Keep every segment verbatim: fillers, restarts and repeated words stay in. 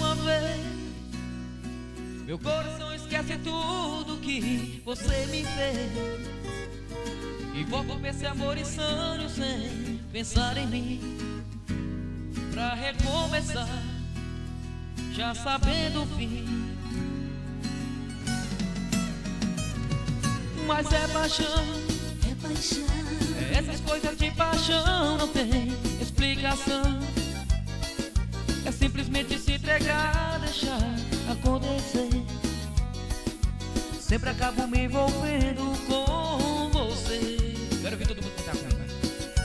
uma vez. Meu coração esquece tudo que você me fez e volto pra esse amor insano sem pensar em mim, pra recomeçar, já sabendo o fim. Mas é paixão, é paixão. essas coisas de paixão não tem explicação. É simplesmente se entregar, deixar acontecer. Sempre acabo me envolvendo com você. Quero ver todo mundo cantar comigo, vai.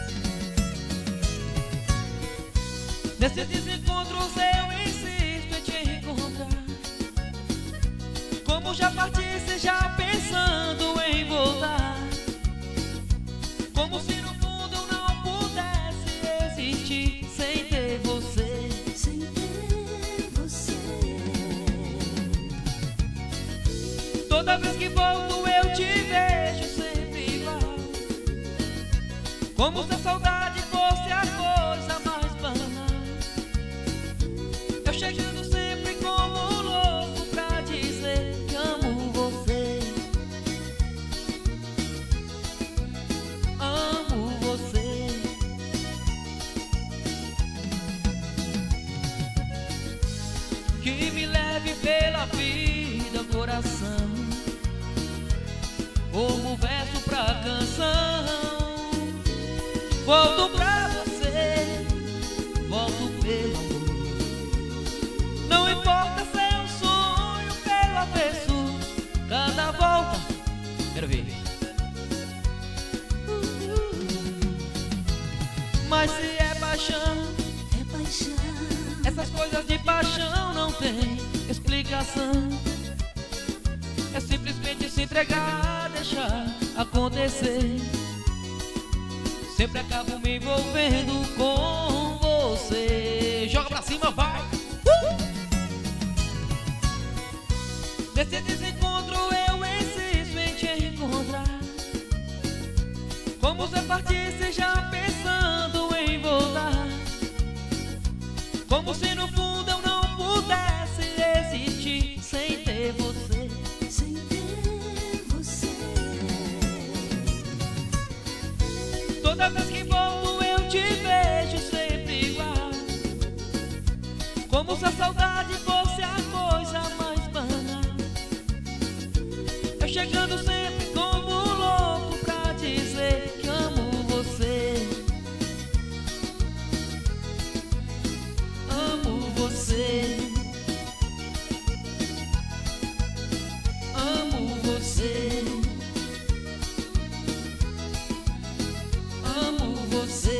Nesses desencontros eu insisto em te encontrar. Como já partisse, já pensando em voltar. Como se no fundo eu não pudesse existir sem ter você. Sem ter você. Toda vez que volto eu te vejo sempre igual, como se a saudade fosse a coisa mais banal. Eu chegando sempre como louco pra dizer que amo você. Amo você. Que me leve pela vida, coração, como verso pra canção. Volto pra você, volto pelo amor. Não importa se é um sonho pelo avesso, cada volta, quero ver. Mas se é paixão, É paixão. essas coisas de paixão não tem explicação. É simplesmente se entregar, deixar acontecer. Sempre acabo me envolvendo com você. Joga pra cima, vai! Uh! Nesse desencontro eu insisto em te encontrar. Como se partisse já pensando em voltar. Como se no fundo eu não pudesse existir sem ter você. Sem ter você. Toda vez que volto eu te vejo sempre igual, como se a saudade fosse a coisa mais banal. Eu chegando sempre como louco pra dizer que amo você. Amo você. Amo você. Amo você.